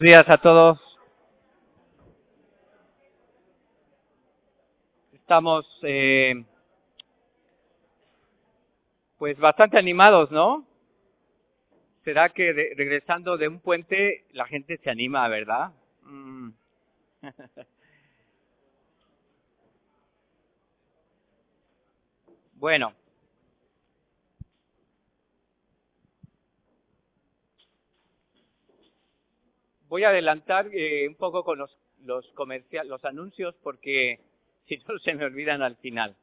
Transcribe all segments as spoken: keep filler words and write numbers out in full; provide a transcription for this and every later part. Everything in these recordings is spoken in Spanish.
Buenos días a todos. Estamos eh, pues bastante animados, ¿no? ¿Será que de, regresando de un puente la gente se anima, verdad? Mm. Bueno. Voy a adelantar eh, un poco con los los comerciales, los anuncios, porque si no se me olvidan al final.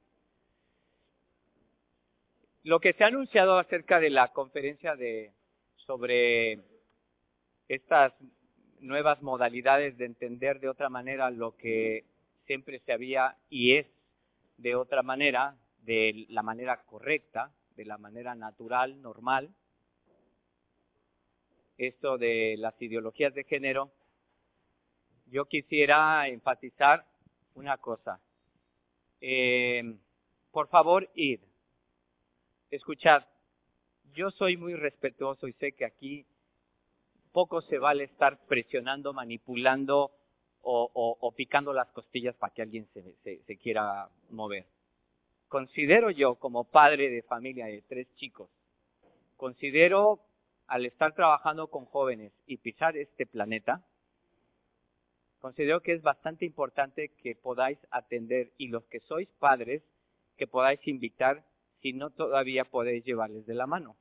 Lo que se ha anunciado acerca de la conferencia de sobre estas nuevas modalidades de entender de otra manera lo que siempre se había y es de otra manera, de la manera correcta, de la manera natural, normal. Esto de las ideologías de género, yo quisiera enfatizar una cosa. Eh, por favor, id. Escuchad, yo soy muy respetuoso y sé que aquí poco se vale estar presionando, manipulando o, o, o picando las costillas para que alguien se, se, se quiera mover. Considero yo, como padre de familia de tres chicos, considero al estar trabajando con jóvenes y pisar este planeta, considero que es bastante importante que podáis atender, y los que sois padres, que podáis invitar, si no todavía podéis llevarles de la mano.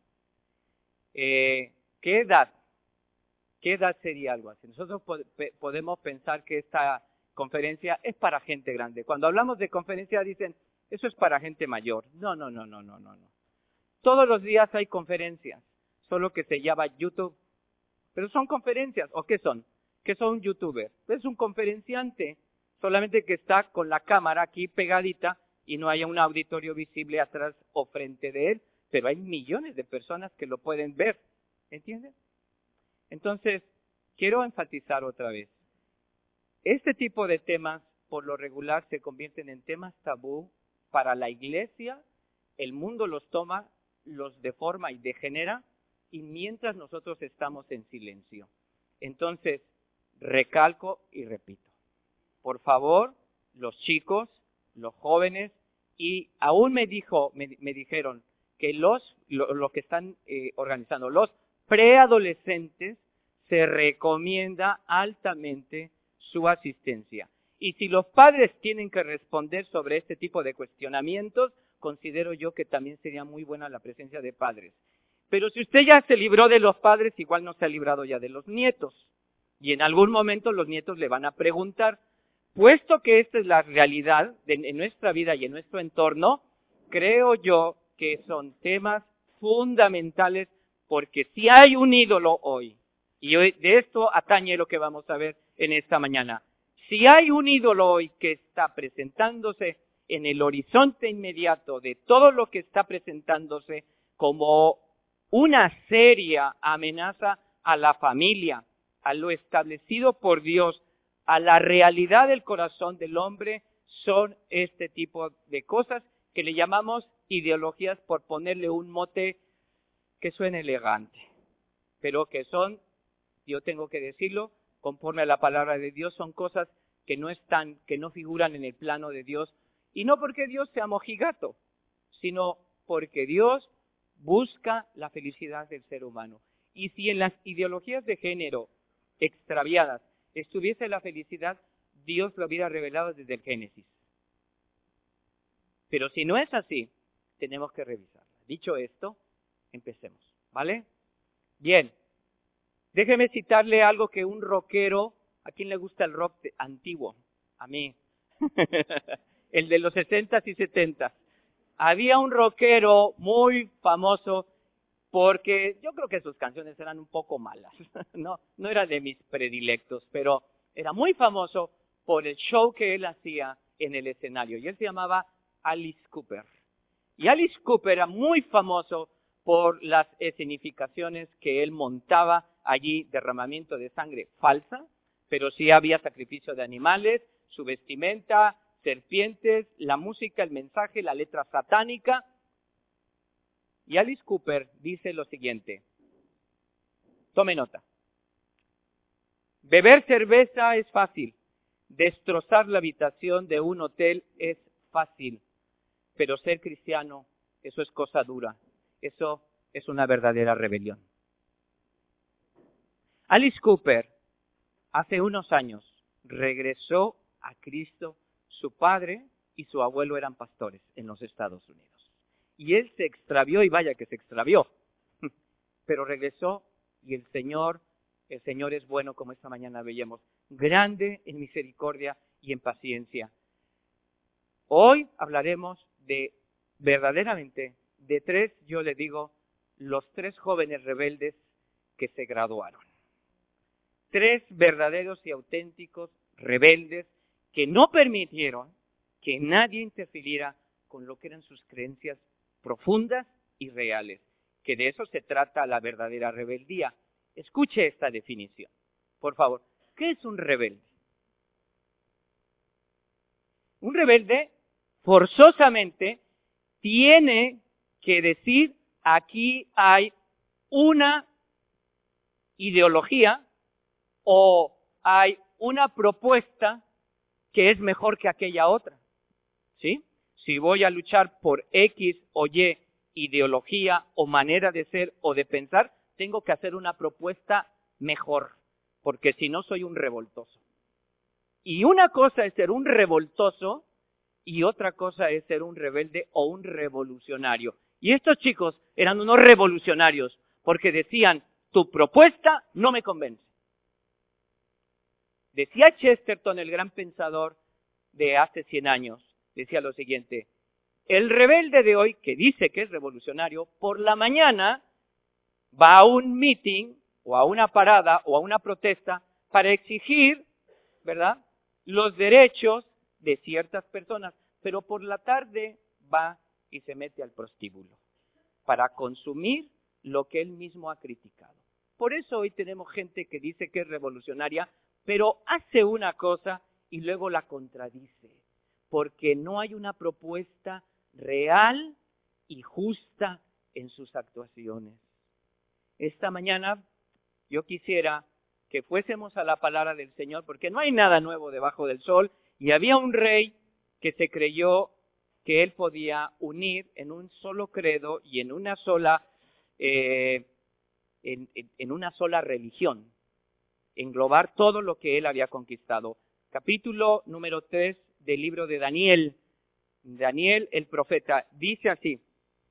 Eh, ¿Qué edad? ¿Qué edad sería algo así? Nosotros po podemos pensar que esta conferencia es para gente grande. Cuando hablamos de conferencia dicen, eso es para gente mayor. No, no, no, no, no, no, no. Todos los días hay conferencias, solo que se llama YouTube. Pero son conferencias, ¿o qué son? ¿Qué son un youtuber? Es un conferenciante, solamente que está con la cámara aquí pegadita y no haya un auditorio visible atrás o frente de él, pero hay millones de personas que lo pueden ver, ¿entienden? Entonces, quiero enfatizar otra vez, este tipo de temas por lo regular se convierten en temas tabú para la iglesia, el mundo los toma, los deforma y degenera, y mientras nosotros estamos en silencio. Entonces, recalco y repito, por favor, los chicos, los jóvenes, y aún me dijo, me, me dijeron que los, lo, lo que están eh, organizando, los preadolescentes, se recomienda altamente su asistencia. Y si los padres tienen que responder sobre este tipo de cuestionamientos, considero yo que también sería muy buena la presencia de padres. Pero si usted ya se libró de los padres, igual no se ha librado ya de los nietos. Y en algún momento los nietos le van a preguntar, puesto que esta es la realidad de, en nuestra vida y en nuestro entorno, creo yo que son temas fundamentales, porque si hay un ídolo hoy, y hoy de esto atañe lo que vamos a ver en esta mañana, si hay un ídolo hoy que está presentándose en el horizonte inmediato de todo lo que está presentándose como una seria amenaza a la familia, a lo establecido por Dios, a la realidad del corazón del hombre, son este tipo de cosas que le llamamos ideologías, por ponerle un mote que suene elegante, pero que son, yo tengo que decirlo, conforme a la palabra de Dios, son cosas que no están, que no figuran en el plano de Dios, y no porque Dios sea mojigato, sino porque Dios busca la felicidad del ser humano. Y si en las ideologías de género extraviadas estuviese la felicidad, Dios lo hubiera revelado desde el Génesis. Pero si no es así, tenemos que revisarla. Dicho esto, empecemos, ¿vale? Bien, déjeme citarle algo que un rockero, ¿a quién le gusta el rock antiguo? A mí. El de los sesentas y setentas. Había un rockero muy famoso porque yo creo que sus canciones eran un poco malas, no, no era de mis predilectos, pero era muy famoso por el show que él hacía en el escenario, y él se llamaba Alice Cooper. Y Alice Cooper era muy famoso por las escenificaciones que él montaba allí, derramamiento de sangre falsa, pero sí había sacrificio de animales, su vestimenta, serpientes, la música, el mensaje, la letra satánica. Y Alice Cooper dice lo siguiente, tome nota, Beber cerveza es fácil. Destrozar la habitación de un hotel es fácil. Pero ser cristiano, eso es cosa dura. Eso es una verdadera rebelión. Alice Cooper, hace unos años, regresó a Cristo. Su padre y su abuelo eran pastores en los Estados Unidos. Y él se extravió, y vaya que se extravió. Pero regresó y el Señor, el Señor es bueno, como esta mañana veíamos, grande en misericordia y en paciencia. Hoy hablaremos de, verdaderamente, de tres, yo le digo, los tres jóvenes rebeldes que se graduaron. Tres verdaderos y auténticos rebeldes que no permitieron que nadie interfiriera con lo que eran sus creencias profundas y reales, que de eso se trata la verdadera rebeldía. Escuche esta definición, por favor. ¿Qué es un rebelde? Un rebelde forzosamente tiene que decir, aquí hay una ideología o hay una propuesta que es mejor que aquella otra, ¿sí? Si voy a luchar por X o Y ideología o manera de ser o de pensar, tengo que hacer una propuesta mejor, porque si no soy un revoltoso. Y una cosa es ser un revoltoso y otra cosa es ser un rebelde o un revolucionario. Y estos chicos eran unos revolucionarios porque decían, tu propuesta no me convence. Decía Chesterton, el gran pensador de hace cien años, decía lo siguiente, el rebelde de hoy, que dice que es revolucionario, por la mañana va a un meeting o a una parada o a una protesta para exigir, ¿verdad?, los derechos de ciertas personas, pero por la tarde va y se mete al prostíbulo para consumir lo que él mismo ha criticado. Por eso hoy tenemos gente que dice que es revolucionaria, pero hace una cosa y luego la contradice, porque no hay una propuesta real y justa en sus actuaciones. Esta mañana yo quisiera que fuésemos a la palabra del Señor, porque no hay nada nuevo debajo del sol, y había un rey que se creyó que él podía unir en un solo credo y en una sola, eh, en, en, en una sola religión, englobar todo lo que él había conquistado. Capítulo número tres del libro de Daniel. Daniel, el profeta, dice así.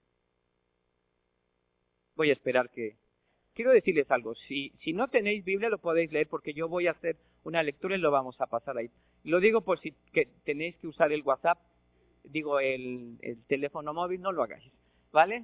Voy a esperar que... Quiero decirles algo. Si, si no tenéis Biblia, lo podéis leer porque yo voy a hacer una lectura y lo vamos a pasar ahí. Lo digo por si que tenéis que usar el WhatsApp, digo el, el teléfono móvil, no lo hagáis. ¿Vale?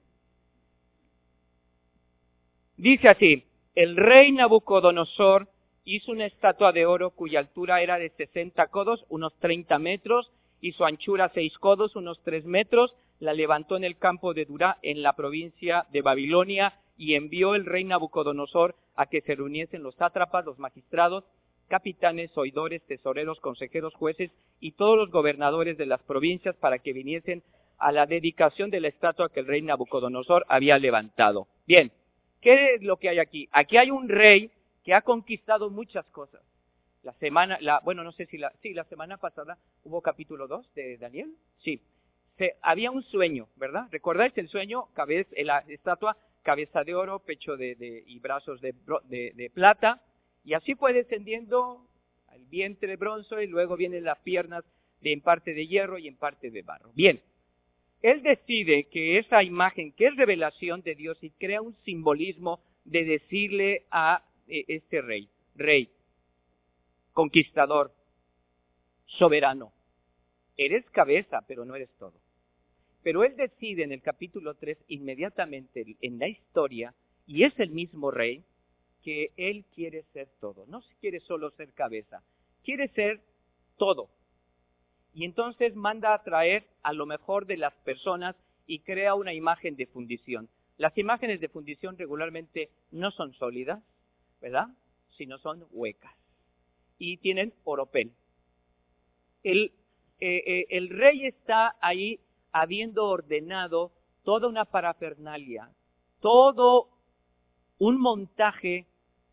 Dice así. El rey Nabucodonosor hizo una estatua de oro cuya altura era de sesenta codos, unos treinta metros, y su anchura seis codos, unos tres metros. La levantó en el campo de Dura, en la provincia de Babilonia, y envió el rey Nabucodonosor a que se reuniesen los sátrapas, los magistrados, capitanes, oidores, tesoreros, consejeros, jueces y todos los gobernadores de las provincias para que viniesen a la dedicación de la estatua que el rey Nabucodonosor había levantado. Bien, ¿qué es lo que hay aquí? Aquí hay un rey que ha conquistado muchas cosas. La semana, la, bueno, no sé si la, sí, la semana pasada hubo capítulo dos de Daniel, sí. Se, había un sueño, ¿verdad? ¿Recordáis el sueño? Cabeza, la estatua, cabeza de oro, pecho de, de y brazos de, de, de plata, y así fue descendiendo al vientre de bronce y luego vienen las piernas de, en parte de hierro y en parte de barro. Bien, él decide que esa imagen, que es revelación de Dios, y crea un simbolismo de decirle a eh, este rey, rey, conquistador, soberano, eres cabeza, pero no eres todo. Pero él decide en el capítulo tres, inmediatamente en la historia, y es el mismo rey, que él quiere ser todo. No quiere solo ser cabeza, quiere ser todo. Y entonces manda a traer a lo mejor de las personas y crea una imagen de fundición. Las imágenes de fundición regularmente no son sólidas, ¿verdad? Sino son huecas. Y tienen oropel. El, eh, eh, el rey está ahí habiendo ordenado toda una parafernalia, todo un montaje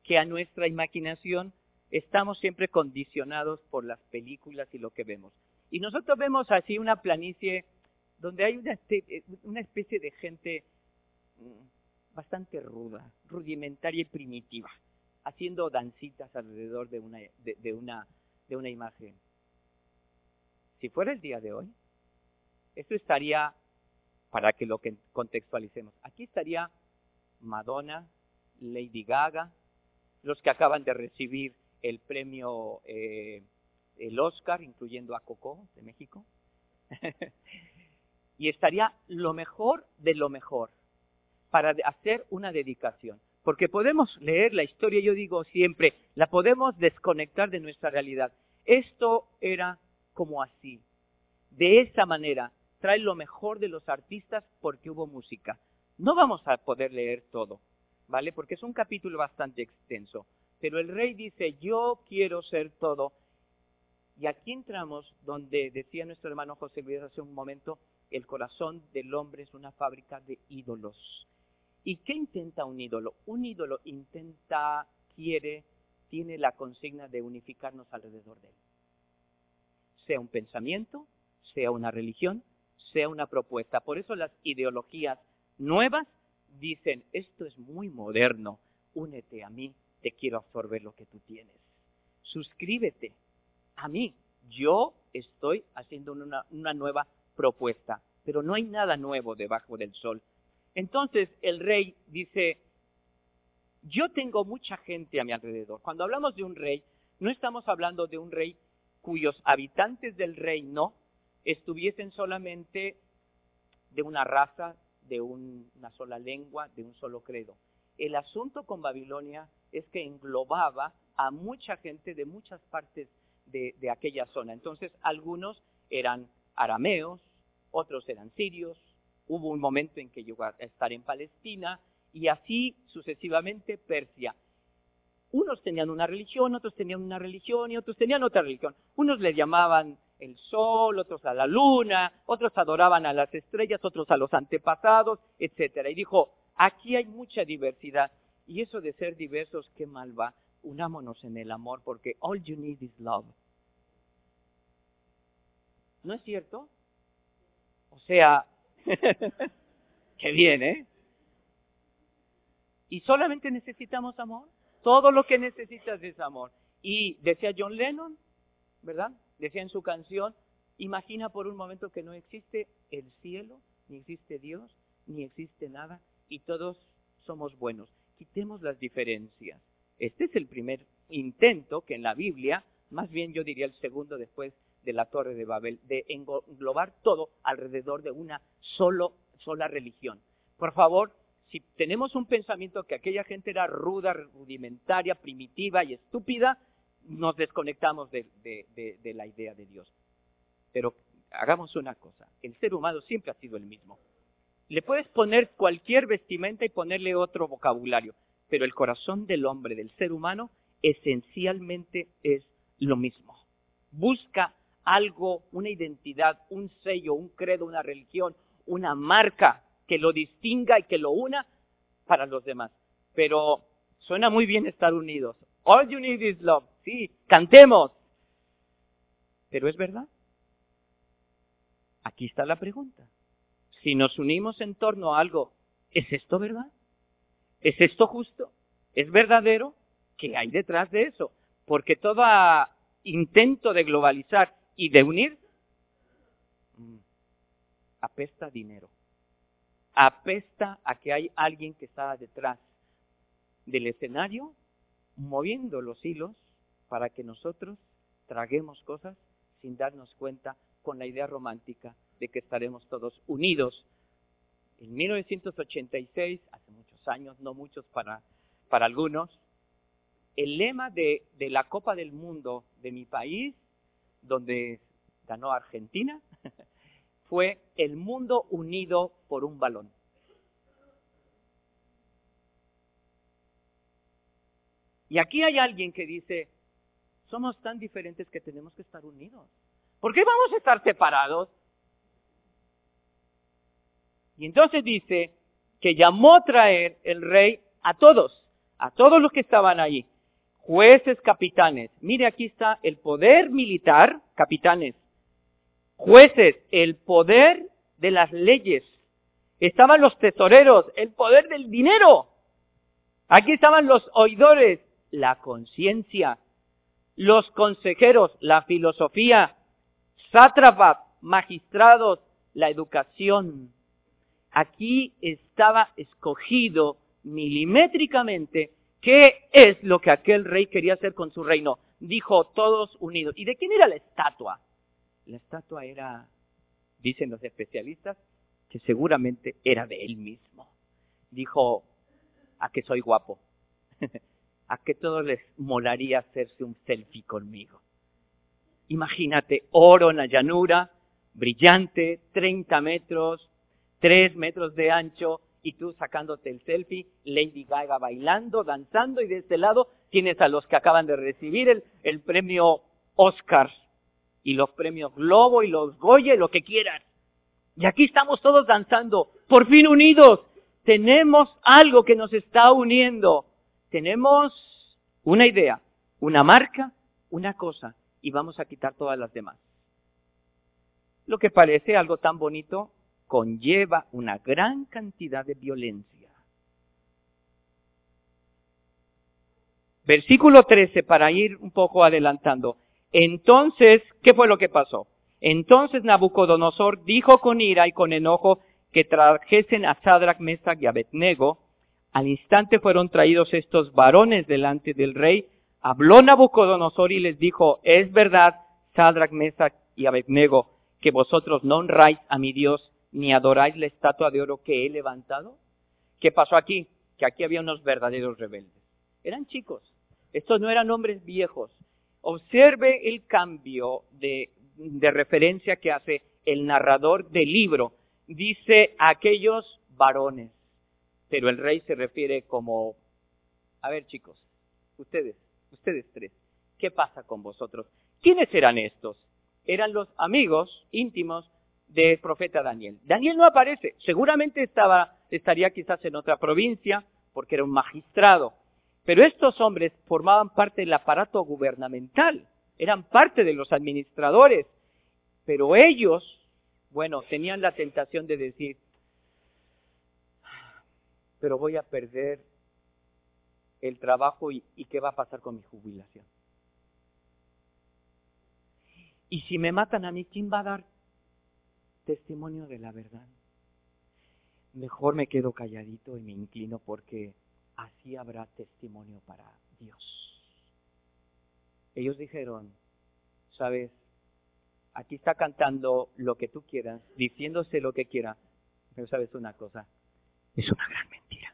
que a nuestra imaginación estamos siempre condicionados por las películas y lo que vemos. Y nosotros vemos así una planicie donde hay una, una especie de gente bastante ruda, rudimentaria y primitiva, haciendo dancitas alrededor de una, de, de una, de una imagen. Si fuera el día de hoy, esto estaría, para que lo que contextualicemos, aquí estaría Madonna, Lady Gaga, los que acaban de recibir el premio, eh, el Oscar, incluyendo a Coco de México, y estaría lo mejor de lo mejor para hacer una dedicación. Porque podemos leer la historia, yo digo siempre, la podemos desconectar de nuestra realidad. Esto era como así. De esa manera, trae lo mejor de los artistas porque hubo música. No vamos a poder leer todo, ¿vale? Porque es un capítulo bastante extenso. Pero el rey dice, yo quiero ser todo. Y aquí entramos donde decía nuestro hermano José Luis hace un momento, el corazón del hombre es una fábrica de ídolos. ¿Y qué intenta un ídolo? Un ídolo intenta, quiere, tiene la consigna de unificarnos alrededor de él. Sea un pensamiento, sea una religión, sea una propuesta. Por eso las ideologías nuevas dicen, esto es muy moderno, únete a mí, te quiero absorber lo que tú tienes. Suscríbete a mí, yo estoy haciendo una, una nueva propuesta, pero no hay nada nuevo debajo del sol. Entonces el rey dice, yo tengo mucha gente a mi alrededor. Cuando hablamos de un rey, no estamos hablando de un rey cuyos habitantes del reino estuviesen solamente de una raza, de un, una sola lengua, de un solo credo. El asunto con Babilonia es que englobaba a mucha gente de muchas partes de, de aquella zona. Entonces, algunos eran arameos, otros eran sirios, hubo un momento en que llegó a estar en Palestina, y así sucesivamente Persia. Unos tenían una religión, otros tenían una religión y otros tenían otra religión. Unos le llamaban el sol, otros a la luna, otros adoraban a las estrellas, otros a los antepasados, etcétera. Y dijo, aquí hay mucha diversidad. Y eso de ser diversos, qué mal va. Unámonos en el amor, porque all you need is love. ¿No es cierto? O sea, qué bien, ¿eh? Y solamente necesitamos amor. Todo lo que necesitas es amor. Y decía John Lennon, ¿verdad? Decía en su canción, imagina por un momento que no existe el cielo, ni existe Dios, ni existe nada, y todos somos buenos. Quitemos las diferencias. Este es el primer intento que en la Biblia, más bien yo diría el segundo después de la Torre de Babel, de englobar todo alrededor de una solo, sola religión. Por favor, si tenemos un pensamiento que aquella gente era ruda, rudimentaria, primitiva y estúpida, nos desconectamos de, de, de, de la idea de Dios. Pero hagamos una cosa, el ser humano siempre ha sido el mismo. Le puedes poner cualquier vestimenta y ponerle otro vocabulario, pero el corazón del hombre, del ser humano, esencialmente es lo mismo. Busca algo, una identidad, un sello, un credo, una religión, una marca que lo distinga y que lo una para los demás. Pero suena muy bien estar unidos. All you need is love. Sí, cantemos. Pero ¿es verdad? Aquí está la pregunta. Si nos unimos en torno a algo, ¿es esto verdad? ¿Es esto justo? ¿Es verdadero? ¿Qué hay detrás de eso? Porque todo intento de globalizar y de unir apesta dinero. Apesta a que hay alguien que está detrás del escenario moviendo los hilos para que nosotros traguemos cosas sin darnos cuenta, con la idea romántica de que estaremos todos unidos. En mil novecientos ochenta y seis, hace muchos años, no muchos para, para algunos, el lema de, de la Copa del Mundo de mi país, donde ganó Argentina, fue el mundo unido por un balón. Y aquí hay alguien que dice, somos tan diferentes que tenemos que estar unidos. ¿Por qué vamos a estar separados? Y entonces dice que llamó a traer el rey a todos, a todos los que estaban allí, jueces, capitanes. Mire, aquí está el poder militar, capitanes, jueces, el poder de las leyes. Estaban los tesoreros, el poder del dinero. Aquí estaban los oidores, la conciencia, los consejeros, la filosofía, sátrapas, magistrados, la educación. Aquí estaba escogido milimétricamente qué es lo que aquel rey quería hacer con su reino. Dijo, todos unidos. ¿Y de quién era la estatua? La estatua era, dicen los especialistas, que seguramente era de él mismo. Dijo, a que soy guapo, a que todos les molaría hacerse un selfie conmigo. Imagínate, oro en la llanura, brillante, treinta metros, tres metros de ancho, y tú sacándote el selfie, Lady Gaga bailando, danzando, y de este lado tienes a los que acaban de recibir el, el premio Oscar, y los premios Globo, y los Goya, y lo que quieras. Y aquí estamos todos danzando, por fin unidos. Tenemos algo que nos está uniendo. Tenemos una idea, una marca, una cosa, y vamos a quitar todas las demás. Lo que parece algo tan bonito conlleva una gran cantidad de violencia. Versículo trece, para ir un poco adelantando. Entonces, ¿qué fue lo que pasó? Entonces Nabucodonosor dijo con ira y con enojo que trajesen a Sadrach, Mesach y Abednego. Al instante fueron traídos estos varones delante del rey. Habló Nabucodonosor y les dijo, es verdad, Sadrach, Mesach y Abednego, que vosotros no honráis a mi Dios, ni adoráis la estatua de oro que he levantado. ¿Qué pasó aquí? Que aquí había unos verdaderos rebeldes. Eran chicos. Estos no eran hombres viejos. Observe el cambio de, de referencia que hace el narrador del libro. Dice aquellos varones, pero el rey se refiere como, a ver chicos, ustedes, ustedes tres, ¿qué pasa con vosotros? ¿Quiénes eran estos? Eran los amigos íntimos del profeta Daniel. Daniel no aparece, seguramente estaba, estaría quizás en otra provincia, porque era un magistrado, pero estos hombres formaban parte del aparato gubernamental, eran parte de los administradores, pero ellos, bueno, tenían la tentación de decir, pero voy a perder el trabajo y, y ¿qué va a pasar con mi jubilación? Y si me matan a mí, ¿quién va a dar testimonio de la verdad? Mejor me quedo calladito y me inclino porque así habrá testimonio para Dios. Ellos dijeron, ¿sabes? Aquí está cantando lo que tú quieras, diciéndose lo que quiera, pero ¿sabes una cosa? Es una gran mentira.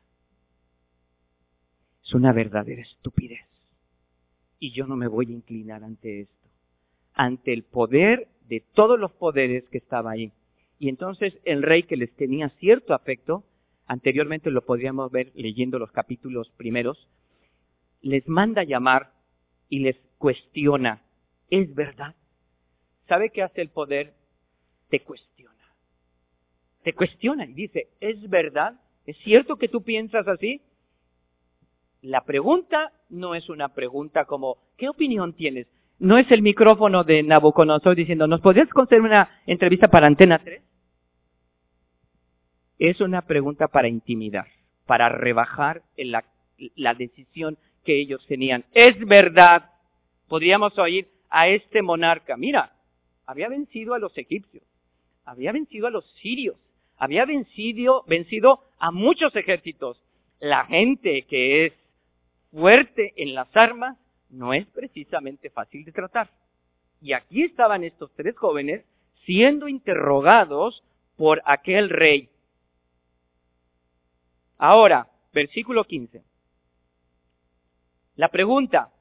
Es una verdadera estupidez. Y yo no me voy a inclinar ante esto, ante el poder de todos los poderes que estaba ahí. Y entonces el rey, que les tenía cierto afecto, anteriormente lo podríamos ver leyendo los capítulos primeros, les manda llamar y les cuestiona, ¿es verdad? ¿Sabe qué hace el poder? Te cuestiona. Te cuestiona y dice, ¿es verdad? ¿Es cierto que tú piensas así? La pregunta no es una pregunta como, ¿qué opinión tienes? No es el micrófono de Nabucodonosor diciendo, ¿nos podrías conceder una entrevista para Antena tres? Es una pregunta para intimidar, para rebajar la, la decisión que ellos tenían. Es verdad, podríamos oír a este monarca, mira, había vencido a los egipcios, había vencido a los sirios, había vencido, vencido a muchos ejércitos. La gente que es fuerte en las armas no es precisamente fácil de tratar. Y aquí estaban estos tres jóvenes siendo interrogados por aquel rey. Ahora, versículo quince. La pregunta,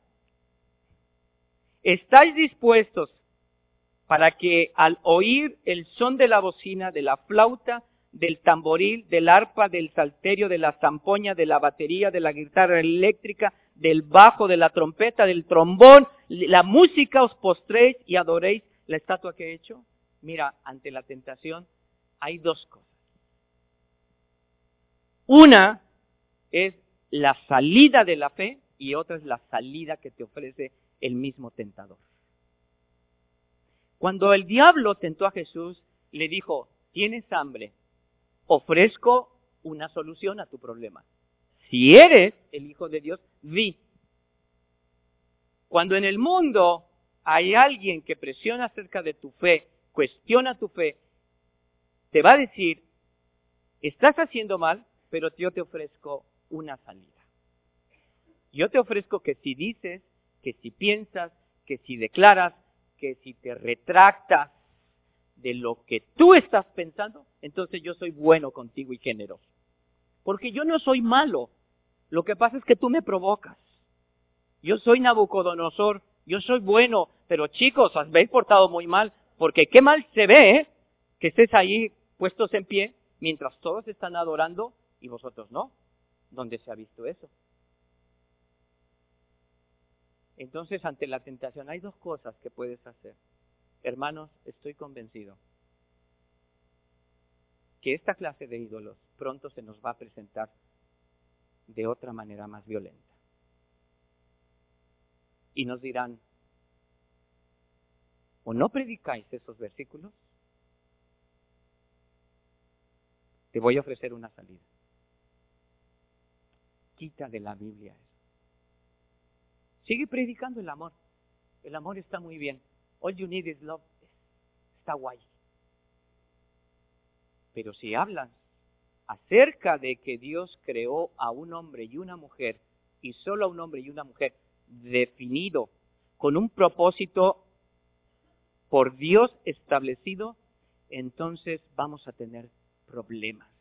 ¿estáis dispuestos para que al oír el son de la bocina, de la flauta, del tamboril, del arpa, del salterio, de la zampoña, de la batería, de la guitarra eléctrica, del bajo, de la trompeta, del trombón, la música, os postréis y adoréis la estatua que he hecho? Mira, ante la tentación hay dos cosas. Una es la salida de la fe y otra es la salida que te ofrece el mismo tentador. Cuando el diablo tentó a Jesús, le dijo, ¿tienes hambre? Ofrezco una solución a tu problema. Si eres el Hijo de Dios, di. Cuando en el mundo hay alguien que presiona acerca de tu fe, cuestiona tu fe, te va a decir, estás haciendo mal, pero yo te ofrezco una salida. Yo te ofrezco que si dices, que si piensas, que si declaras, que si te retractas de lo que tú estás pensando, entonces yo soy bueno contigo y generoso. Porque yo no soy malo. Lo que pasa es que tú me provocas. Yo soy Nabucodonosor, yo soy bueno, pero chicos, os habéis portado muy mal, porque qué mal se ve, ¿eh? Que estés ahí puestos en pie, mientras todos están adorando y vosotros no. ¿Dónde se ha visto eso? Entonces, ante la tentación hay dos cosas que puedes hacer. Hermanos, estoy convencido que esta clase de ídolos pronto se nos va a presentar de otra manera más violenta. Y nos dirán, o no predicáis esos versículos, te voy a ofrecer una salida. Quita de la Biblia eso. Sigue predicando el amor. El amor está muy bien. All you need is love. Está guay. Pero si hablas acerca de que Dios creó a un hombre y una mujer, y solo a un hombre y una mujer definido, con un propósito por Dios establecido, entonces vamos a tener problemas.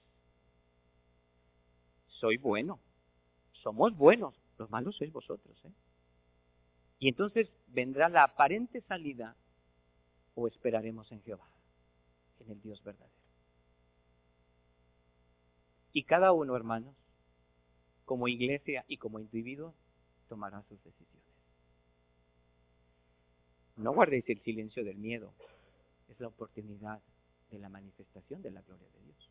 Soy bueno. Somos buenos. Los malos sois vosotros, ¿eh? Y entonces vendrá la aparente salida o esperaremos en Jehová, en el Dios verdadero. Y cada uno, hermanos, como iglesia y como individuo, tomará sus decisiones. No guardéis el silencio del miedo. Es la oportunidad de la manifestación de la gloria de Dios.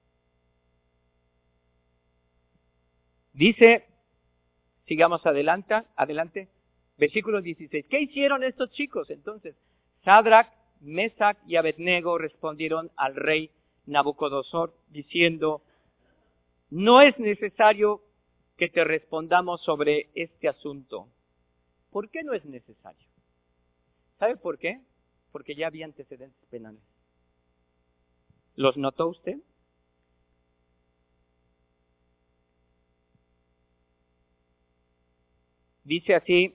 Dice, sigamos adelante, adelante, versículo dieciséis. ¿Qué hicieron estos chicos entonces? Sadrach, Mesach y Abednego respondieron al rey Nabucodonosor diciendo, no es necesario que te respondamos sobre este asunto. ¿Por qué no es necesario? ¿Sabe por qué? Porque ya había antecedentes penales. ¿Los notó usted? Dice así,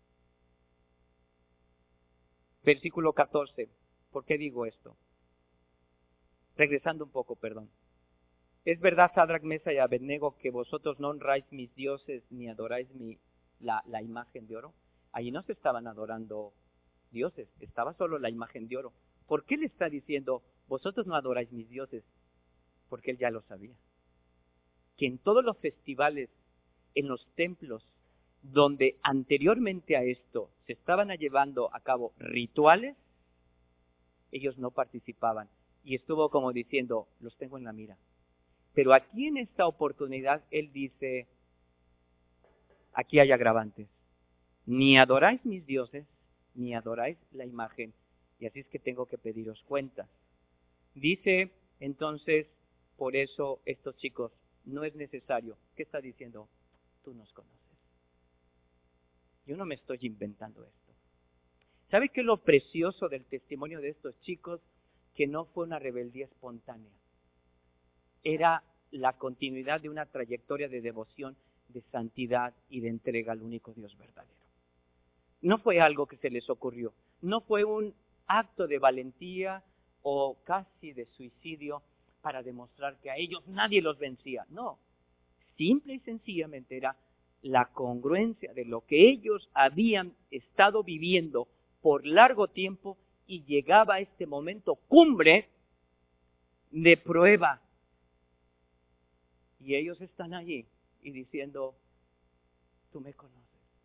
versículo catorce. ¿Por qué digo esto? Regresando un poco, perdón. Es verdad, Sadrach, Mesach y Abednego, que vosotros no honráis mis dioses ni adoráis mi, la, la imagen de oro. Allí no se estaban adorando dioses, estaba solo la imagen de oro. ¿Por qué le está diciendo, vosotros no adoráis mis dioses? Porque él ya lo sabía. Que en todos los festivales, en los templos, donde anteriormente a esto se estaban llevando a cabo rituales, ellos no participaban. Y estuvo como diciendo, los tengo en la mira. Pero aquí en esta oportunidad, él dice, aquí hay agravantes. Ni adoráis mis dioses, ni adoráis la imagen, y así es que tengo que pediros cuentas. Dice, entonces, por eso estos chicos, no es necesario. ¿Qué está diciendo? Tú nos conoces. Yo no me estoy inventando esto. ¿Sabe qué es lo precioso del testimonio de estos chicos? Que no fue una rebeldía espontánea. Era la continuidad de una trayectoria de devoción, de santidad y de entrega al único Dios verdadero. No fue algo que se les ocurrió. No fue un acto de valentía o casi de suicidio para demostrar que a ellos nadie los vencía. No. Simple y sencillamente era la congruencia de lo que ellos habían estado viviendo por largo tiempo y llegaba a este momento cumbre de prueba. Y ellos están allí y diciendo, tú me conoces,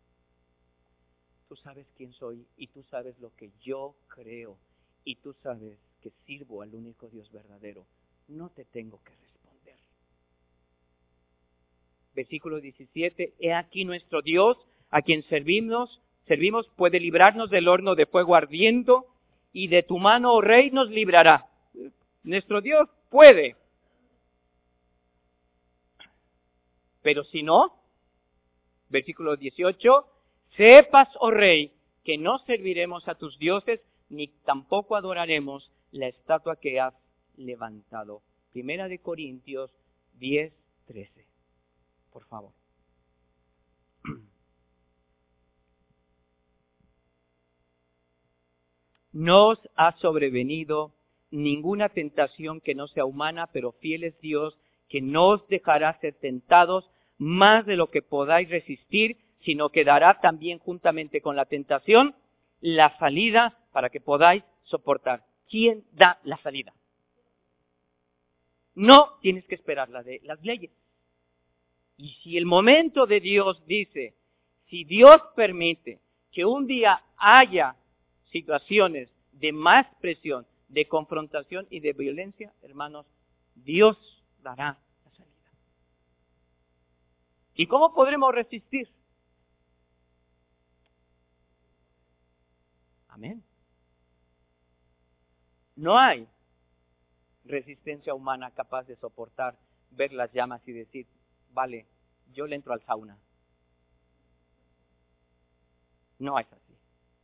tú sabes quién soy y tú sabes lo que yo creo y tú sabes que sirvo al único Dios verdadero. No te tengo que responder. Versículo diecisiete, he aquí nuestro Dios, a quien servimos, servimos puede librarnos del horno de fuego ardiendo, y de tu mano, oh rey, nos librará. Nuestro Dios puede. Pero si no, versículo dieciocho, sepas, oh rey, que no serviremos a tus dioses, ni tampoco adoraremos la estatua que has levantado. Primera de Corintios diez, trece. Por favor. No os ha sobrevenido ninguna tentación que no sea humana, pero fiel es Dios, que no os dejará ser tentados más de lo que podáis resistir, sino que dará también juntamente con la tentación la salida para que podáis soportar. ¿Quién da la salida? No tienes que esperar la de las leyes. Y si el momento de Dios dice, si Dios permite que un día haya situaciones de más presión, de confrontación y de violencia, hermanos, Dios dará la salida. ¿Y cómo podremos resistir? Amén. No hay resistencia humana capaz de soportar ver las llamas y decir, vale, yo le entro al sauna. No es así.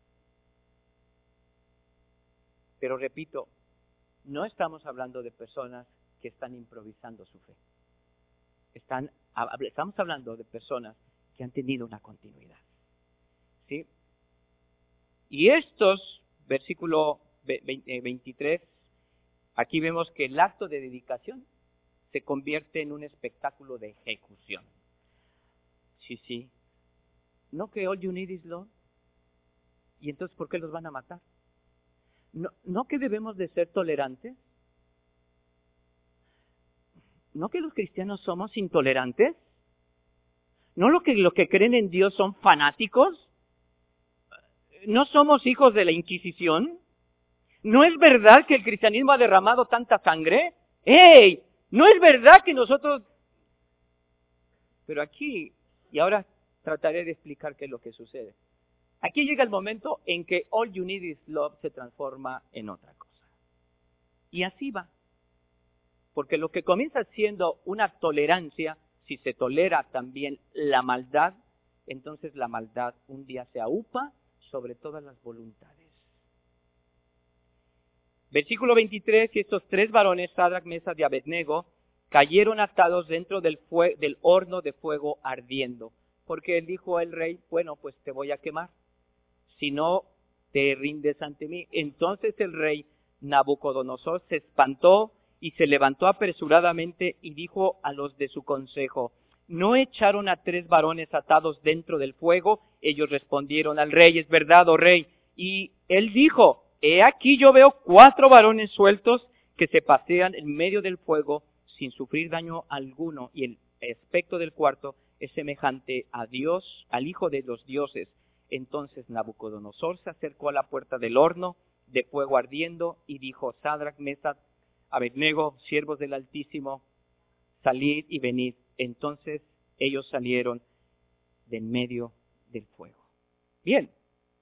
Pero repito, no estamos hablando de personas que están improvisando su fe. Están, estamos hablando de personas que han tenido una continuidad. ¿Sí? Y estos, versículo veintitrés, aquí vemos que el acto de dedicación se convierte en un espectáculo de ejecución. Sí, sí. ¿No que all you need is love? ¿Y entonces por qué los van a matar? ¿No, no que debemos de ser tolerantes? ¿No que los cristianos somos intolerantes? ¿No lo que los que creen en Dios son fanáticos? ¿No somos hijos de la Inquisición? ¿No es verdad que el cristianismo ha derramado tanta sangre? ¡Ey! ¿No es verdad que nosotros...? Pero aquí, y ahora trataré de explicar qué es lo que sucede. Aquí llega el momento en que all you need is love se transforma en otra cosa. Y así va. Porque lo que comienza siendo una tolerancia, si se tolera también la maldad, entonces la maldad un día se aupa sobre todas las voluntades. Versículo veintitrés, y estos tres varones, Sadrac, Mesach y Abednego, cayeron atados dentro del, fue- del horno de fuego ardiendo. Porque él dijo al rey, bueno, pues te voy a quemar, si no te rindes ante mí. Entonces el rey Nabucodonosor se espantó y se levantó apresuradamente y dijo a los de su consejo, ¿no echaron a tres varones atados dentro del fuego? Ellos respondieron al rey, es verdad, oh rey. Y él dijo, he aquí yo veo cuatro varones sueltos que se pasean en medio del fuego sin sufrir daño alguno, y el aspecto del cuarto es semejante a Dios, al Hijo de los dioses. Entonces Nabucodonosor se acercó a la puerta del horno de fuego ardiendo y dijo, Sadrac, Mesach, Abednego, siervos del Altísimo, salid y venid. Entonces ellos salieron de en medio del fuego. Bien.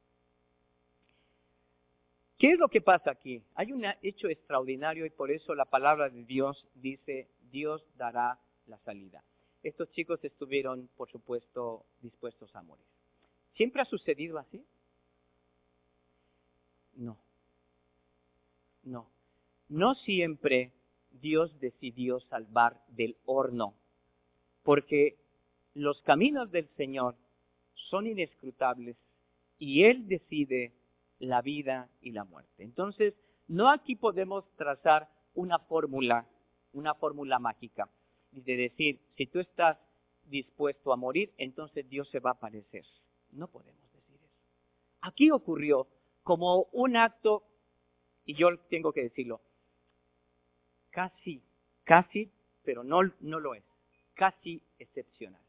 ¿Qué es lo que pasa aquí? Hay un hecho extraordinario y por eso la palabra de Dios dice, Dios dará la salida. Estos chicos estuvieron, por supuesto, dispuestos a morir. ¿Siempre ha sucedido así? No. No. No siempre Dios decidió salvar del horno, porque los caminos del Señor son inescrutables y Él decide la vida y la muerte. Entonces, no aquí podemos trazar una fórmula, una fórmula mágica, de decir, si tú estás dispuesto a morir, entonces Dios se va a aparecer. No podemos decir eso. Aquí ocurrió como un acto, y yo tengo que decirlo, casi, casi, pero no, no lo es, casi excepcional.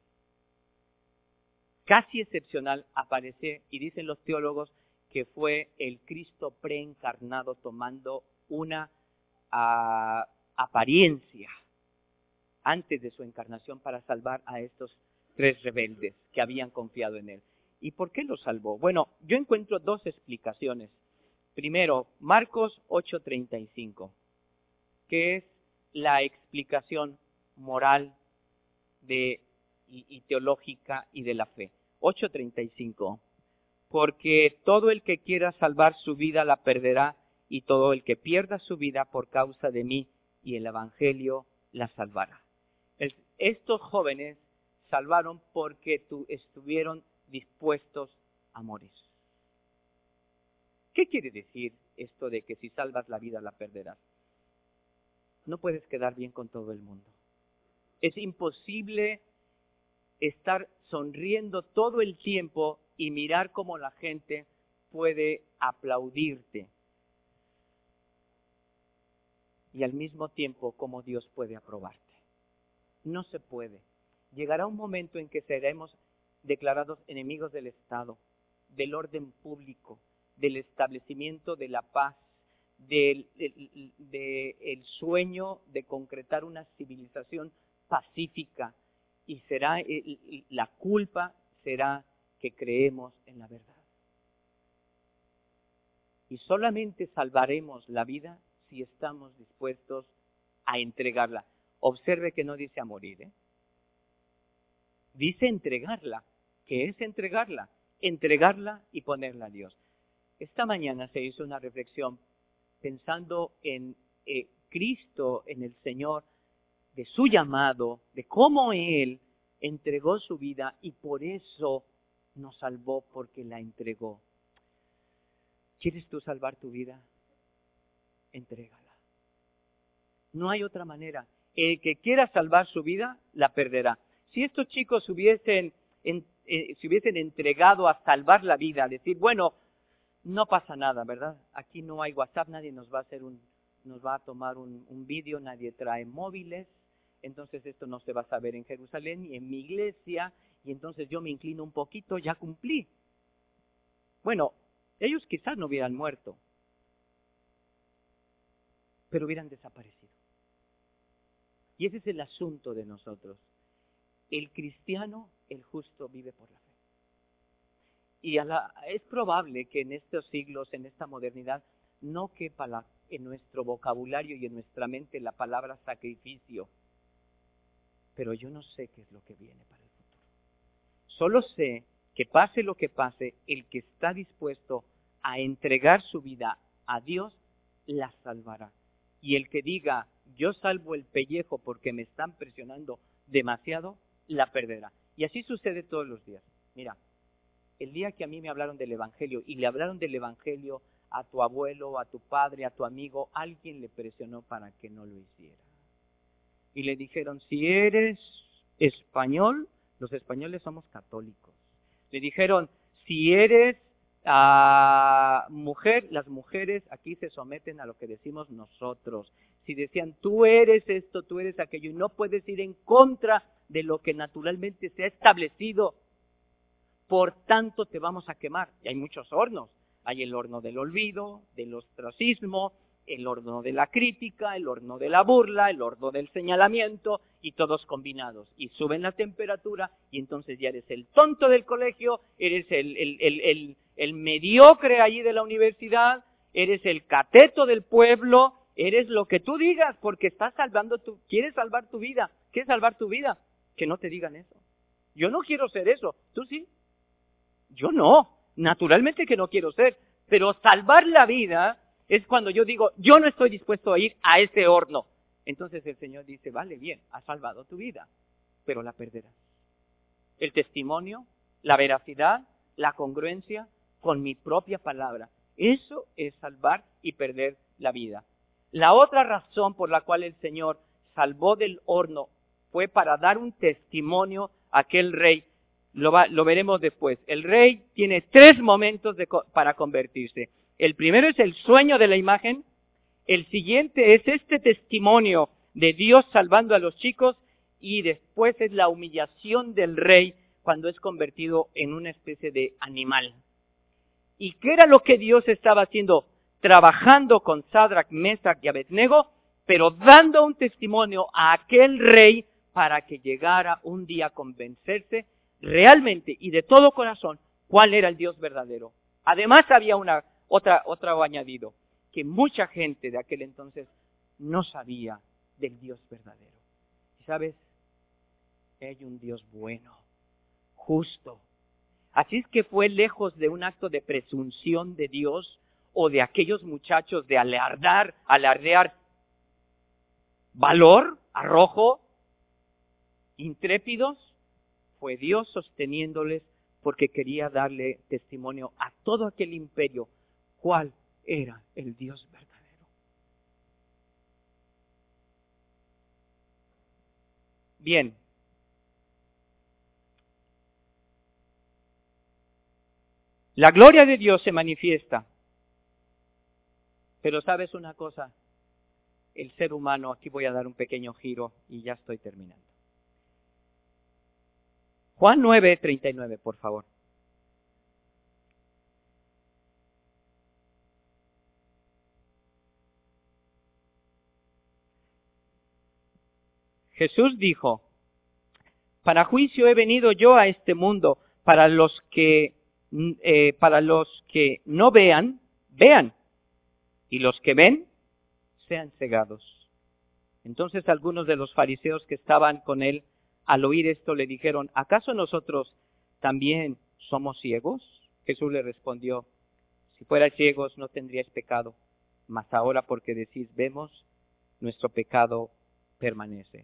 Casi excepcional aparece, y dicen los teólogos, que fue el Cristo preencarnado tomando una uh, apariencia, antes de su encarnación para salvar a estos tres rebeldes que habían confiado en él. ¿Y por qué los salvó? Bueno, yo encuentro dos explicaciones. Primero, Marcos ocho treinta y cinco, que es la explicación moral de, y, y teológica y de la fe. ocho treinta y cinco, porque todo el que quiera salvar su vida la perderá, y todo el que pierda su vida por causa de mí y el evangelio la salvará. El, estos jóvenes salvaron porque tu, estuvieron dispuestos a morir. ¿Qué quiere decir esto de que si salvas la vida la perderás? No puedes quedar bien con todo el mundo. Es imposible estar sonriendo todo el tiempo y mirar cómo la gente puede aplaudirte. Y al mismo tiempo cómo Dios puede aprobarte. No se puede. Llegará un momento en que seremos declarados enemigos del Estado, del orden público, del establecimiento de la paz, del, del, del sueño de concretar una civilización pacífica, y será la culpa será que creemos en la verdad. Y solamente salvaremos la vida si estamos dispuestos a entregarla. Observe que no dice a morir, ¿eh? Dice entregarla. ¿Qué es entregarla? Entregarla y ponerla a Dios. Esta mañana se hizo una reflexión pensando en eh, Cristo, en el Señor, de su llamado, de cómo Él entregó su vida y por eso nos salvó, porque la entregó. ¿Quieres tú salvar tu vida? Entrégala. No hay otra manera. El que quiera salvar su vida, la perderá. Si estos chicos hubiesen, en, eh, se hubiesen entregado a salvar la vida, a decir, bueno, no pasa nada, ¿verdad? Aquí no hay WhatsApp, nadie nos va a hacer un, nos va a tomar un, un vídeo, nadie trae móviles, entonces esto no se va a saber en Jerusalén y en mi iglesia, y entonces yo me inclino un poquito, ya cumplí. Bueno, ellos quizás no hubieran muerto, pero hubieran desaparecido. Y ese es el asunto de nosotros. El cristiano, el justo, vive por la fe. Y a la, es probable que en estos siglos, en esta modernidad, no quepa la, en nuestro vocabulario y en nuestra mente la palabra sacrificio. Pero yo no sé qué es lo que viene para el futuro. Solo sé que pase lo que pase, el que está dispuesto a entregar su vida a Dios, la salvará. Y el que diga, yo salvo el pellejo porque me están presionando demasiado, la perderá. Y así sucede todos los días. Mira, el día que a mí me hablaron del Evangelio, y le hablaron del Evangelio a tu abuelo, a tu padre, a tu amigo, alguien le presionó para que no lo hiciera. Y le dijeron, si eres español, los españoles somos católicos. Le dijeron, si eres uh, mujer, las mujeres aquí se someten a lo que decimos nosotros. Si decían, tú eres esto, tú eres aquello, y no puedes ir en contra de lo que naturalmente se ha establecido, por tanto te vamos a quemar. Y hay muchos hornos. Hay el horno del olvido, del ostracismo, el horno de la crítica, el horno de la burla, el horno del señalamiento, y todos combinados. Y suben la temperatura, y entonces ya eres el tonto del colegio, eres el, el, el, el, el mediocre allí de la universidad, eres el cateto del pueblo, eres lo que tú digas, porque estás salvando tu, quieres salvar tu vida. ¿Quieres salvar tu vida? Que no te digan eso. Yo no quiero ser eso. ¿Tú sí? Yo no. Naturalmente que no quiero ser. Pero salvar la vida es cuando yo digo, yo no estoy dispuesto a ir a ese horno. Entonces el Señor dice, vale, bien, has salvado tu vida, pero la perderás. El testimonio, la veracidad, la congruencia con mi propia palabra. Eso es salvar y perder la vida. La otra razón por la cual el Señor salvó del horno fue para dar un testimonio a aquel rey. Lo, va, lo veremos después. El rey tiene tres momentos de, para convertirse. El primero es el sueño de la imagen. El siguiente es este testimonio de Dios salvando a los chicos. Y después es la humillación del rey cuando es convertido en una especie de animal. ¿Y qué era lo que Dios estaba haciendo? Trabajando con Sadrach, Mesach y Abednego, pero dando un testimonio a aquel rey para que llegara un día a convencerse realmente y de todo corazón cuál era el Dios verdadero. Además había una otra otro añadido, que mucha gente de aquel entonces no sabía del Dios verdadero. ¿Y sabes? Hay un Dios bueno, justo. Así es que fue lejos de un acto de presunción de Dios o de aquellos muchachos de alardar, alardear valor, arrojo, intrépidos. Fue Dios sosteniéndoles porque quería darle testimonio a todo aquel imperio cuál era el Dios verdadero. Bien. La gloria de Dios se manifiesta. Pero ¿sabes una cosa? El ser humano, aquí voy a dar un pequeño giro y ya estoy terminando. Juan nueve, treinta y nueve, por favor. Jesús dijo, para juicio he venido yo a este mundo, para los que, eh, para los que no vean, vean, y los que ven, sean cegados. Entonces algunos de los fariseos que estaban con él, al oír esto, le dijeron, ¿acaso nosotros también somos ciegos? Jesús le respondió, si fuerais ciegos no tendríais pecado, mas ahora porque decís vemos, nuestro pecado permanece.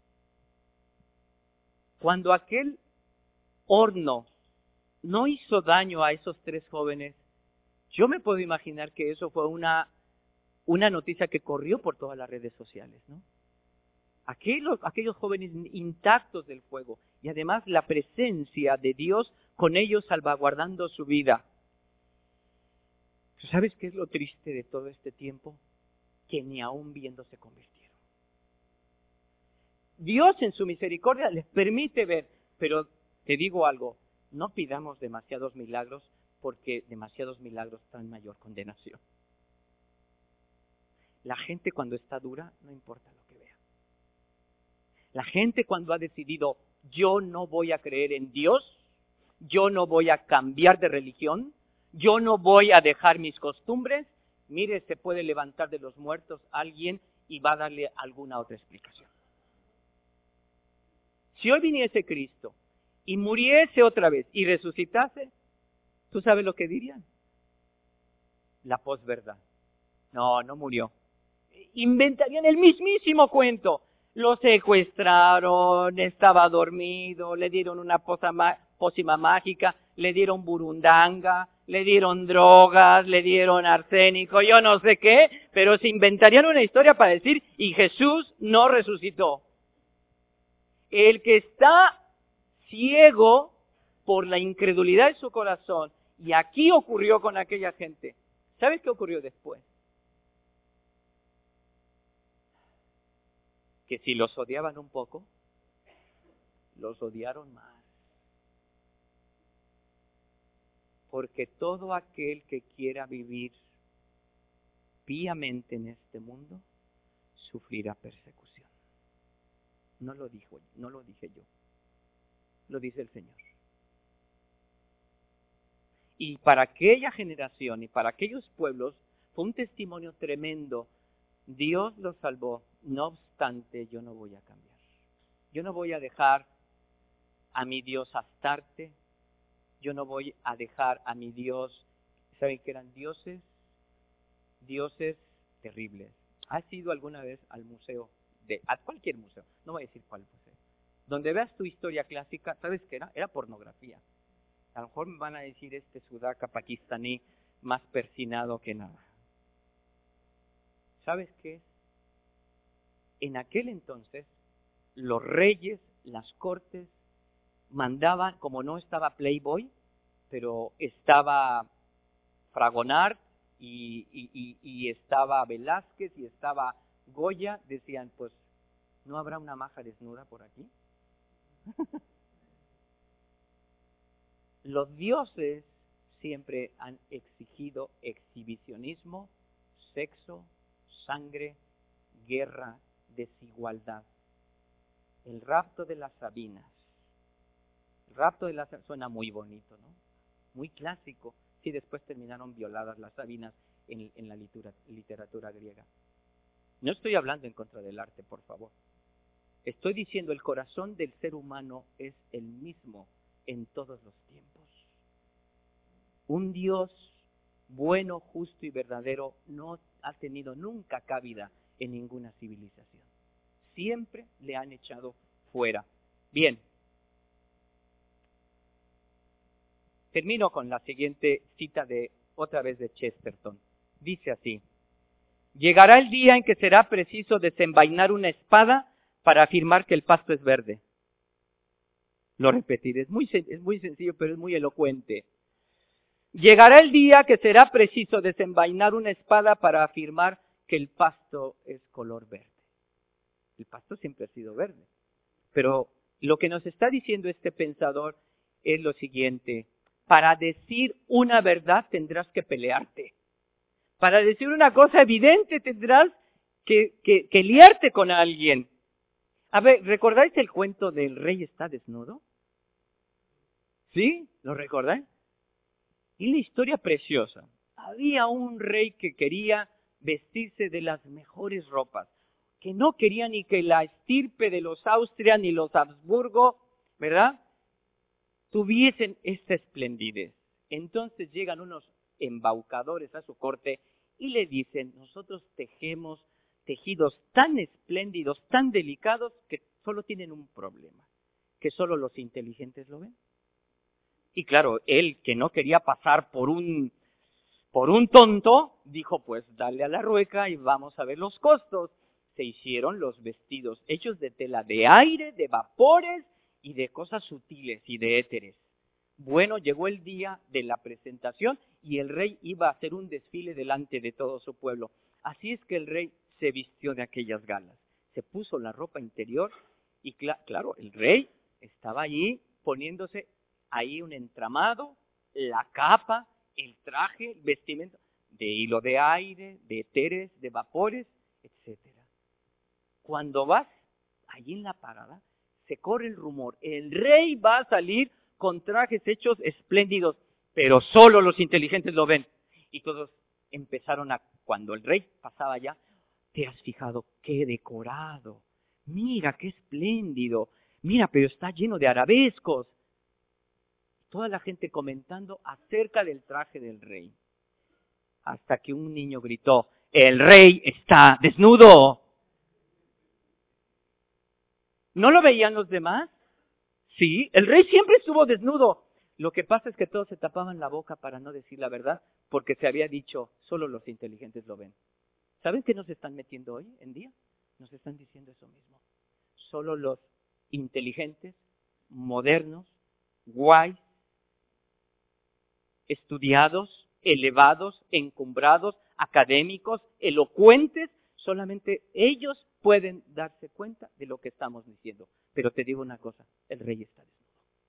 Cuando aquel horno no hizo daño a esos tres jóvenes, yo me puedo imaginar que eso fue una, una noticia que corrió por todas las redes sociales, ¿no? Aquellos, aquellos jóvenes intactos del fuego y además la presencia de Dios con ellos salvaguardando su vida. ¿Sabes qué es lo triste de todo este tiempo? Que ni aún viendo se convirtieron. Dios en su misericordia les permite ver, pero te digo algo, no pidamos demasiados milagros porque demasiados milagros traen mayor condenación. La gente cuando está dura no importa lo que vea. La gente cuando ha decidido yo no voy a creer en Dios, yo no voy a cambiar de religión, yo no voy a dejar mis costumbres, mire, se puede levantar de los muertos alguien y va a darle alguna otra explicación. Si hoy viniese Cristo y muriese otra vez y resucitase, ¿tú sabes lo que dirían? La posverdad. No, no murió. Inventarían el mismísimo cuento. Lo secuestraron, estaba dormido, le dieron una pócima mágica, le dieron burundanga, le dieron drogas, le dieron arsénico, yo no sé qué, pero se inventarían una historia para decir, y Jesús no resucitó. El que está ciego por la incredulidad de su corazón, y aquí ocurrió con aquella gente. ¿Sabes qué ocurrió después? Que si los odiaban un poco, los odiaron más. Porque todo aquel que quiera vivir piamente en este mundo, sufrirá persecución. No lo dijo, no lo dije yo, lo dice el Señor. Y para aquella generación y para aquellos pueblos fue un testimonio tremendo. Dios los salvó, no obstante yo no voy a cambiar. Yo no voy a dejar a mi Dios Astarte, yo no voy a dejar a mi Dios, ¿saben que eran dioses? Dioses terribles. ¿Has ido alguna vez al museo? De, a cualquier museo, no voy a decir cuál museo. Donde veas tu historia clásica, ¿sabes qué era? Era pornografía. A lo mejor me van a decir este sudaca pakistaní más persinado que nada. ¿Sabes qué? En aquel entonces, los reyes, las cortes, mandaban, como no estaba Playboy, pero estaba Fragonard y, y, y, y estaba Velázquez y estaba Goya, decían, pues, ¿no habrá una maja desnuda por aquí? Los dioses siempre han exigido exhibicionismo, sexo, sangre, guerra, desigualdad. El rapto de las Sabinas. El rapto de las Sabinas suena muy bonito, ¿no? Muy clásico. Sí, después terminaron violadas las Sabinas en, en la literatura, literatura griega. No estoy hablando en contra del arte, por favor. Estoy diciendo el corazón del ser humano es el mismo en todos los tiempos. Un Dios bueno, justo y verdadero no ha tenido nunca cabida en ninguna civilización. Siempre le han echado fuera. Bien. Termino con la siguiente cita de otra vez de Chesterton. Dice así: llegará el día en que será preciso desenvainar una espada para afirmar que el pasto es verde. Lo repetiré, es muy, es muy sencillo, pero es muy elocuente. Llegará el día que será preciso desenvainar una espada para afirmar que el pasto es color verde. El pasto siempre ha sido verde. Pero lo que nos está diciendo este pensador es lo siguiente: para decir una verdad tendrás que pelearte. Para decir una cosa evidente tendrás que, que, que liarte con alguien. A ver, ¿recordáis el cuento del rey está desnudo? ¿Sí? ¿Lo recordáis? Y una historia preciosa. Había un rey que quería vestirse de las mejores ropas, que no quería ni que la estirpe de los Austria ni los Habsburgo, ¿verdad?, tuviesen esta esplendidez. Entonces llegan unos embaucadores a su corte y le dicen: nosotros tejemos tejidos tan espléndidos, tan delicados, que solo tienen un problema, que solo los inteligentes lo ven. Y claro, él, que no quería pasar por un, por un tonto, dijo: pues dale a la rueca y vamos a ver los costos. Se hicieron los vestidos hechos de tela de aire, de vapores y de cosas sutiles y de éteres. Bueno, llegó el día de la presentación y el rey iba a hacer un desfile delante de todo su pueblo. Así es que el rey se vistió de aquellas galas, se puso la ropa interior y cl- claro, el rey estaba allí poniéndose ahí un entramado, la capa, el traje, el vestimenta de hilo de aire, de éteres, de vapores, etcétera. Cuando vas allí en la parada, se corre el rumor: el rey va a salir con trajes hechos espléndidos, pero solo los inteligentes lo ven. Y todos empezaron a, cuando el rey pasaba allá: ¿te has fijado qué decorado? Mira qué espléndido, mira, pero está lleno de arabescos. Toda la gente comentando acerca del traje del rey. Hasta que un niño gritó: ¡el rey está desnudo! ¿No lo veían los demás? Sí, el rey siempre estuvo desnudo. Lo que pasa es que todos se tapaban la boca para no decir la verdad, porque se había dicho: solo los inteligentes lo ven. ¿Saben qué nos están metiendo hoy en día? Nos están diciendo eso mismo. Solo los inteligentes, modernos, guays, estudiados, elevados, encumbrados, académicos, elocuentes, solamente ellos pueden darse cuenta de lo que estamos diciendo. Pero te digo una cosa: el rey está desnudo.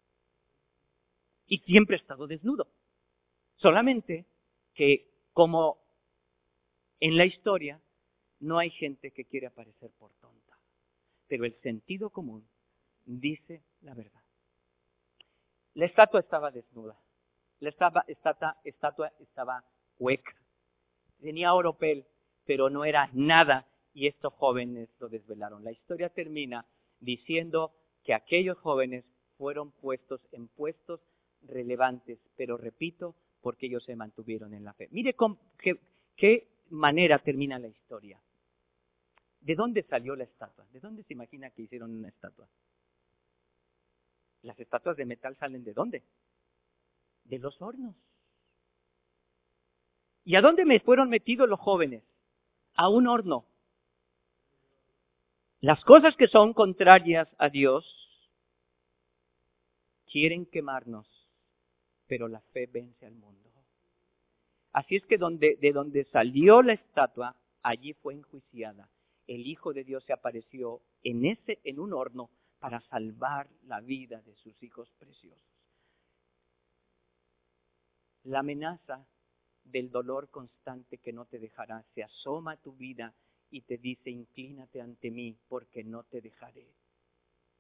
Y siempre ha estado desnudo. Solamente que, como en la historia, no hay gente que quiere aparecer por tonta. Pero el sentido común dice la verdad. La estatua estaba desnuda. La estatua, estatua, estatua estaba hueca. Tenía oropel, pero no era nada. Y estos jóvenes lo desvelaron. La historia termina diciendo que aquellos jóvenes fueron puestos en puestos relevantes, pero repito, porque ellos se mantuvieron en la fe. Mire cómo, qué, qué manera termina la historia. ¿De dónde salió la estatua? ¿De dónde se imagina que hicieron una estatua? Las estatuas de metal salen ¿de dónde? De los hornos. ¿Y a dónde me fueron metidos los jóvenes? A un horno. Las cosas que son contrarias a Dios quieren quemarnos, pero la fe vence al mundo. Así es que donde, de donde salió la estatua, allí fue enjuiciada. El Hijo de Dios se apareció en ese, en un horno, para salvar la vida de sus hijos preciosos. La amenaza del dolor constante que no te dejará se asoma a tu vida y te dice: inclínate ante mí, porque no te dejaré.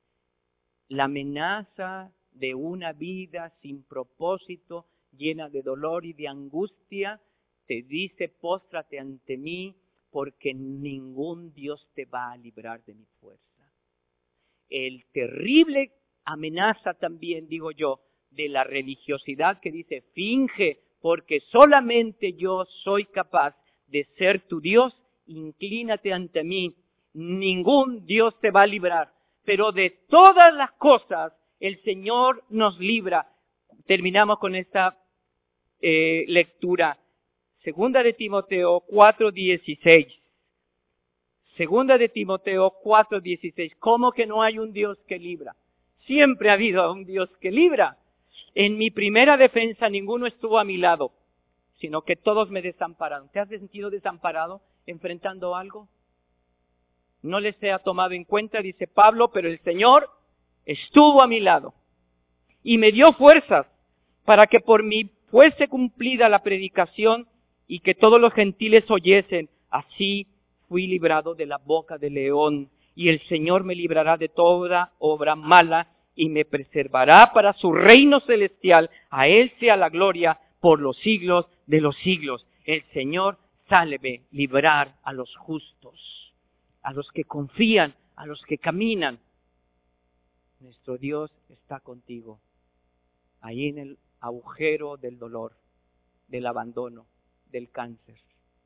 La amenaza de una vida sin propósito, llena de dolor y de angustia, te dice, póstrate ante mí, porque ningún Dios te va a librar de mi fuerza. El terrible amenaza también, digo yo, de la religiosidad que dice, finge, porque solamente yo soy capaz de ser tu Dios, inclínate ante mí, ningún Dios te va a librar. Pero de todas las cosas, el Señor nos libra. Terminamos con esta eh, lectura. Segunda de Timoteo cuatro dieciséis. Segunda de Timoteo cuatro dieciséis. ¿Cómo que no hay un Dios que libra? Siempre ha habido un Dios que libra. En mi primera defensa ninguno estuvo a mi lado, sino que todos me desampararon. ¿Te has sentido desamparado enfrentando algo? No les he tomado en cuenta, dice Pablo, pero el Señor estuvo a mi lado y me dio fuerzas para que por mí fuese cumplida la predicación y que todos los gentiles oyesen. Así fui librado de la boca del león, y el Señor me librará de toda obra mala y me preservará para su reino celestial. A Él sea la gloria por los siglos de los siglos. El Señor sabe librar a los justos, a los que confían, a los que caminan. Nuestro Dios está contigo, ahí en el agujero del dolor, del abandono, del cáncer,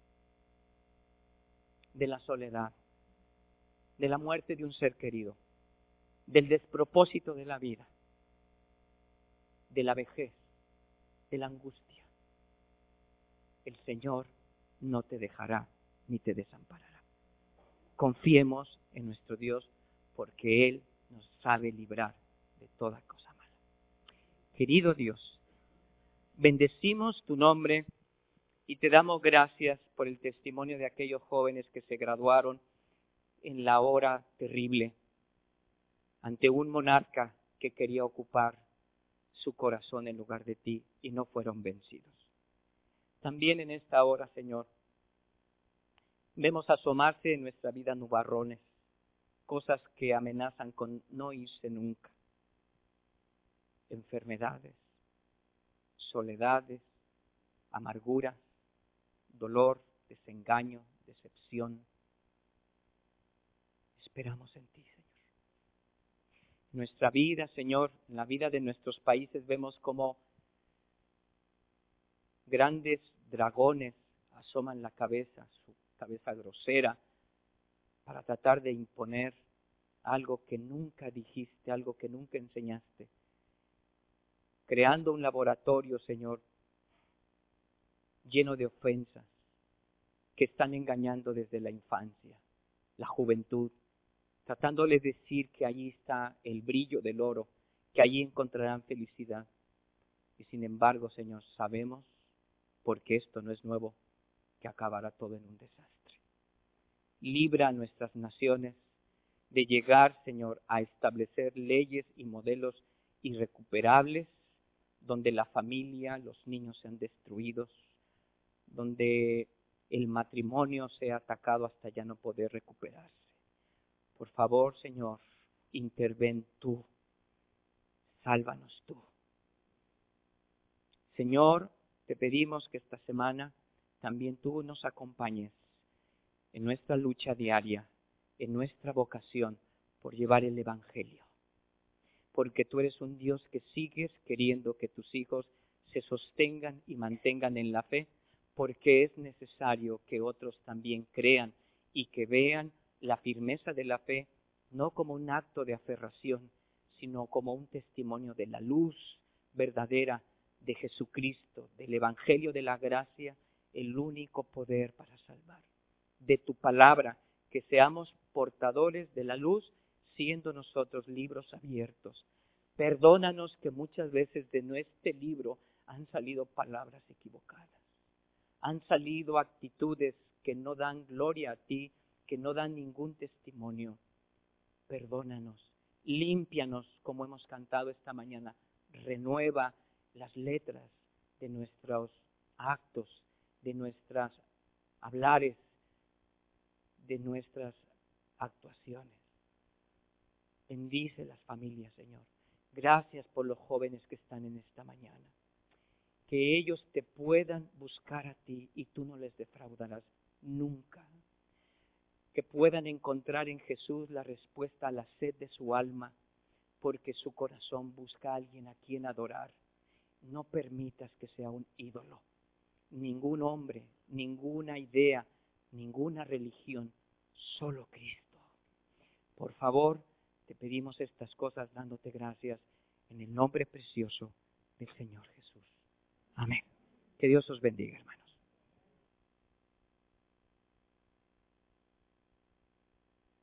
de la soledad, de la muerte de un ser querido, del despropósito de la vida, de la vejez, de la angustia. El Señor no te dejará ni te desamparará. Confiemos en nuestro Dios, porque Él nos sabe librar de toda cosa mala. Querido Dios, bendecimos tu nombre y te damos gracias por el testimonio de aquellos jóvenes que se graduaron en la hora terrible ante un monarca que quería ocupar su corazón en lugar de ti, y no fueron vencidos. También en esta hora, Señor, vemos asomarse en nuestra vida nubarrones, cosas que amenazan con no irse nunca. Enfermedades, soledades, amarguras, dolor, desengaño, decepción. Esperamos en ti, Señor. Nuestra vida, Señor, en la vida de nuestros países vemos como grandes dragones asoman la cabeza, su cabeza grosera, para tratar de imponer algo que nunca dijiste, algo que nunca enseñaste. Creando un laboratorio, Señor, lleno de ofensas, que están engañando desde la infancia, la juventud, tratándoles de decir que allí está el brillo del oro, que allí encontrarán felicidad. Y sin embargo, Señor, sabemos, porque esto no es nuevo, que acabará todo en un desastre. Libra a nuestras naciones de llegar, Señor, a establecer leyes y modelos irrecuperables, donde la familia, los niños sean destruidos, donde el matrimonio sea atacado hasta ya no poder recuperarse. Por favor, Señor, interven tú, sálvanos tú. Señor, te pedimos que esta semana también tú nos acompañes en nuestra lucha diaria, en nuestra vocación por llevar el Evangelio. Porque tú eres un Dios que sigues queriendo que tus hijos se sostengan y mantengan en la fe, porque es necesario que otros también crean y que vean la firmeza de la fe, no como un acto de aferración, sino como un testimonio de la luz verdadera de Jesucristo, del Evangelio de la gracia, el único poder para salvar. De tu palabra, que seamos portadores de la luz, siendo nosotros libros abiertos. Perdónanos que muchas veces de nuestro libro han salido palabras equivocadas. Han salido actitudes que no dan gloria a ti, que no dan ningún testimonio. Perdónanos, límpianos como hemos cantado esta mañana. Renueva las letras de nuestros actos, de nuestras hablares, de nuestras actuaciones. Bendice las familias, Señor. Gracias por los jóvenes que están en esta mañana. Que ellos te puedan buscar a ti y tú no les defraudarás nunca. Que puedan encontrar en Jesús la respuesta a la sed de su alma, porque su corazón busca a alguien a quien adorar. No permitas que sea un ídolo. Ningún hombre, ninguna idea, ninguna religión, solo Cristo. Por favor, te pedimos estas cosas dándote gracias en el nombre precioso del Señor Jesús. Amén. Que Dios os bendiga, hermano.